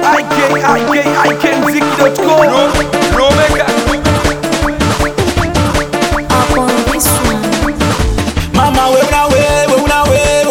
ikmziki.com. No maker. Up on this one. Mama we unawe. Mama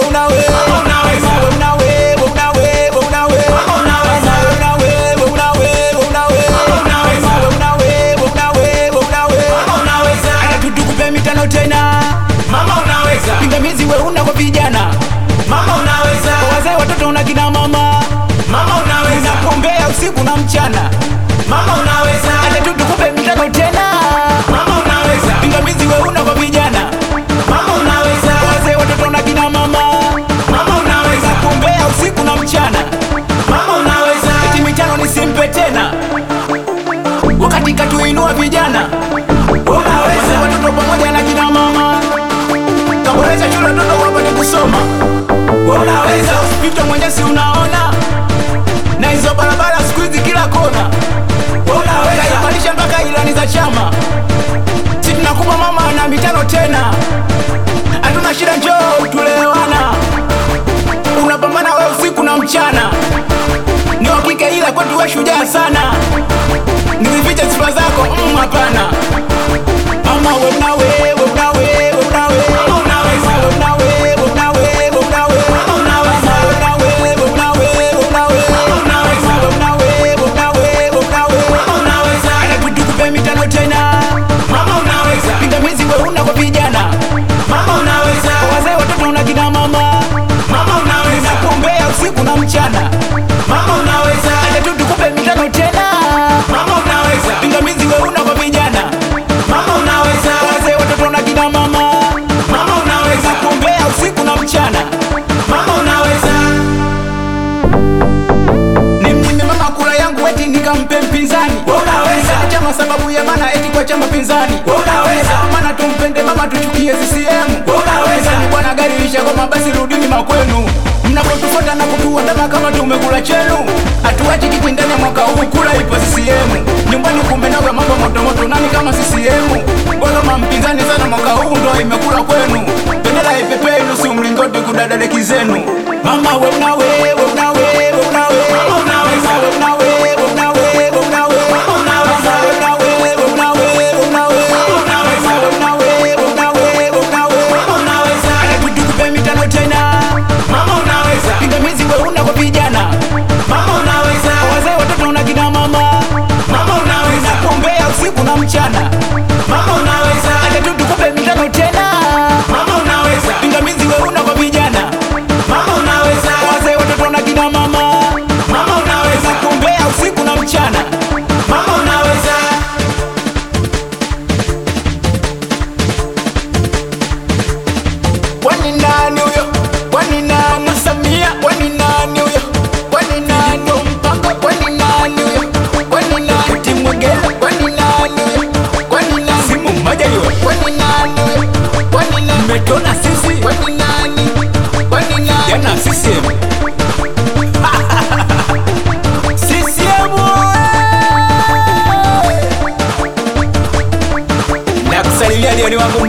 unaweza. Pingamizi we una kwa vijana. Mama unaweza. Wazee watoto na kina mama. Mama unaweza. Unapombea usiku na mchana. Mama unaweza. Hata tukupe mitano tena. Mama unaweza. Pingamizi we una kwa vijana. Mama unaweza. Wazee watoto na kina mama. Mama unaweza. Unapombea usiku na mchana. Mama unaweza. Eti mitano nisimpe tena, wakati katuinua vijana. Unaweza. Watoto pamoja na kina mama, kaboresha shule watoto wapate kusoma. Unaweza. Hospitali Mwenyezi unaona, na hizo barabara siku hizi kila kona. Unaweza. Kaimarisha mpaka ilani za chama. Si tunakupa mama na mitano tena, hatuna shida, njoo tulewana. Unapambana we usiku na mchana, ni wakike ila kwetu we shujaa sana. Nizifiche sifa zako, hapana. Mama we unawe. Pingamizi we una kwa vijana. Mama unaweza. Wazee watoto na kina mama. Mama unaweza. Unapombea usiku na mchana. Mama unaweza. Hata tukupe mitano tena. Mama unaweza. Pingamizi we una kwa vijana. Mama unaweza. Wazee watoto na kina mama. Mama unaweza. Unapombea usiku na mchana. Mama unaweza. Nimnyime mama kura yangu eti nikampe mpinzani. Unaweza. Chama sababu ya maana eti kwa chama pinzani. Unaweza. Maana tumpende mama tuchukie CCM. Unaweza. Ni bwana gari lisha kwa mabasi rudini makwenu. Mnapotufuata na kutuandama kama tumekula chenu. Hatuachi kiti ndani ya mwaka huu, kula ipo CCM. Nyumbani kumenoga mambo moto moto, nani kama CCM? Kama mpinzani sana mwaka huu ndo imekula kwenu. Bendera ipepee nusu mlingoti kudadadeki zenu. Mama we unawe. Pingamizi we una kwa vijana. Mama unaweza. Wazee watoto na kina mama. Mama unaweza. Unapombea usiku na mchana. Mama unaweza. Hata tukupe mitano tena. Mama unaweza. Pingamizi we una kwa vijana. Mama unaweza. Wazee watoto na kina mama. Mama unaweza. Unapombea usiku na mchana. Mama unaweza. Kwani nani huyo? Kwani nani Samia? Kwani nani huyo? Kwani nani Mpanga? Kwani nani huyo? Kwani nani Timwegela? Kwani nani huyo? Kwani nani Simu mmoja hiyo? Kwani nani huyo? Kwani nani Metona sisi? Kwani nani? Kwani nani Jana CCM? CCM na kusalimia ni wangu